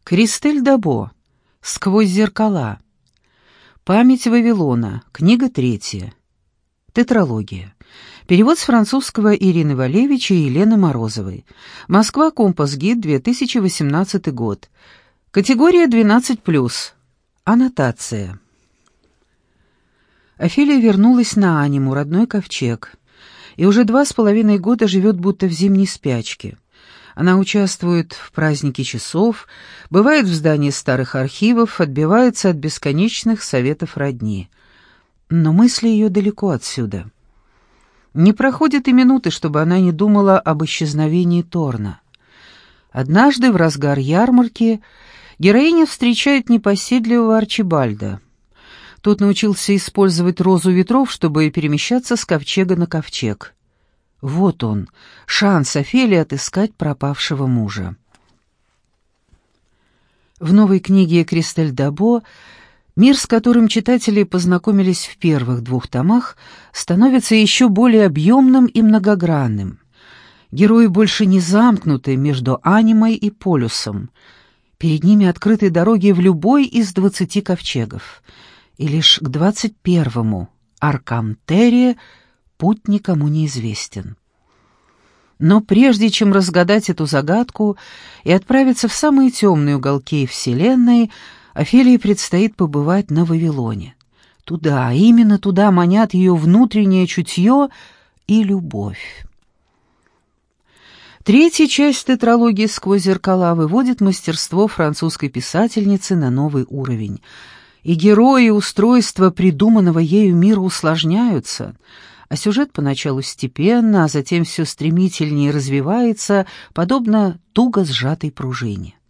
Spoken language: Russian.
Кристель Дабо. «Сквозь зеркала». «Память Вавилона». Книга 3. Тетралогия. Перевод с французского Ирины Валевич и Елены Морозовой. Москва, Компас Гид, 2018 год. Категория 12+. Аннотация. Офелия вернулась на Аниму, родной ковчег, и уже 2,5 года живет будто в зимней спячке. Она участвует в празднике часов, бывает в здании старых архивов, отбивается от бесконечных советов родни. Но мысли ее далеко отсюда. Не проходит и минуты, чтобы она не думала об исчезновении Торна. Однажды, в разгар ярмарки, героиня встречает непоседливого Арчибальда. Тот научился использовать розу ветров, чтобы перемещаться с ковчега на ковчег. Вот он, шанс Офелии отыскать пропавшего мужа. В новой книге «Кристель Дабо» мир, с которым читатели познакомились в первых 2 томах, становится еще более объемным и многогранным. Герои больше не замкнуты между Анимой и Полюсом. Перед ними открыты дороги в любой из 20 ковчегов. И лишь к 21-му, Аркам-Терре, путь никому не известен. Но прежде чем разгадать эту загадку и отправиться в самые темные уголки Вселенной, Офелии предстоит побывать на Вавилоне. Туда, именно туда манят ее внутреннее чутье и любовь. 3-я часть тетралогии «Сквозь зеркала» выводит мастерство французской писательницы на новый уровень. И герои, и устройства придуманного ею мира усложняются, а сюжет поначалу степенно, а затем все стремительнее развивается, подобно туго сжатой пружине.